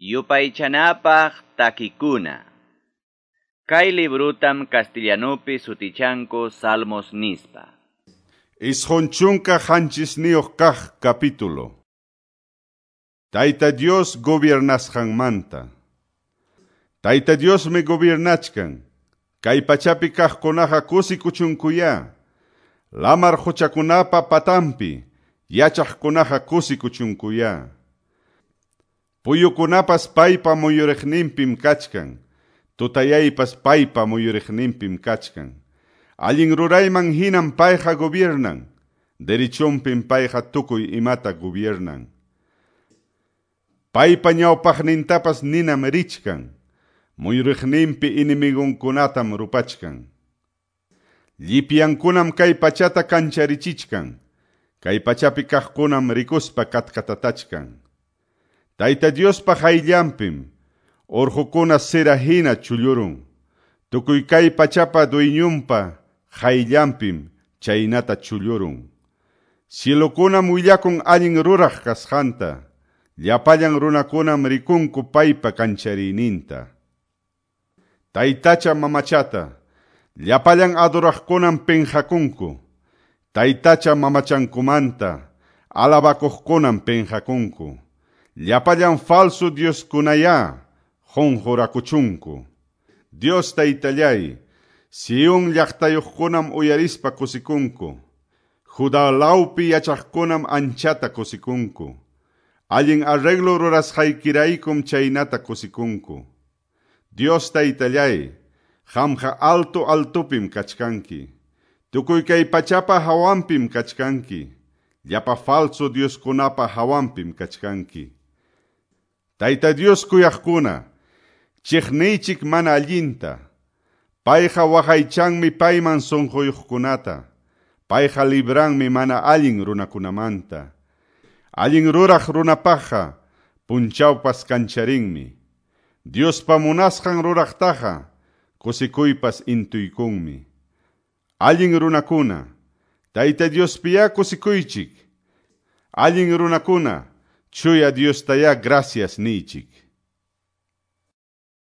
Yupaychanapaq takikuna. Kay librutam castellanopi sutichanko Salmos nispa. Isjonchunka hanchisniyuq kaq capítulo. Tayta Dios gobiernasqanmanta. Tayta Dios me gobiernachkan. Kay pachapi kaqkunaqa kusikuchunkuya. Lamar huchakunapa patampi yachaqkunaqa kusikuchunkuya. Puyukunapas paypa muyuriqninpim kachkan. Tutayaypas paypa muyuriqninpim kachkan. Allin rurayman hinam payqa gobiernan. Derichonpim payqa tukuy imata gobiernan. Paypa ñawpaqnintapas ninam richkan. Muyuriqninpi inimigunkunatam rupachkan. Llipyankunam kay pachata kancharichichkan. Kay pachapi kaqkunam rikuspa katkatatachkan. Tayta Diospa hayllanpim, urqukuna sirahina chullurun. Tukuy kay pachapa dueñumpa hayllanpim chaynata chullurun. Cielokunam willakun allin ruraq kasqanta. Llapallan runakunam rikunku paypa kanchariyninta. Taytacha mamachata, llapallan aduraqkunam penjakunku. Taytacha mamachankumanta, alabakuqkunam penjakunku. Llapallan falso Dios kunaya, honjurakuchunku. Dios taytallay, Sion llaqtayuqkunam uyarispa kusikunku. Juda laupi yachaqkunam anchata kusikunku. Allin arreglo rurasqaykiraykum chaynata kusikunku. Dios taytallay, qamqa altupim kachkanki. Tukuy kay pachapa hawampim kachkanki. Llapa falso Dioskunapa hawampim kachkanki. Tayta Dios kuyaqkuna, chiqniychik mana allinta. Payqa waqaychanmi payman sonquyuqkunata. Payqa libranmi mana allin runakunamanta. Allin ruraq runapaqqa punchawpas kancharinmi. Diospa munasqan ruraqtaqa kusikuypas intuykunmi. Allin runakuna, Tayta Diospiya kusikuychik. Allin runakuna, chuya Diostaya gracias niychik.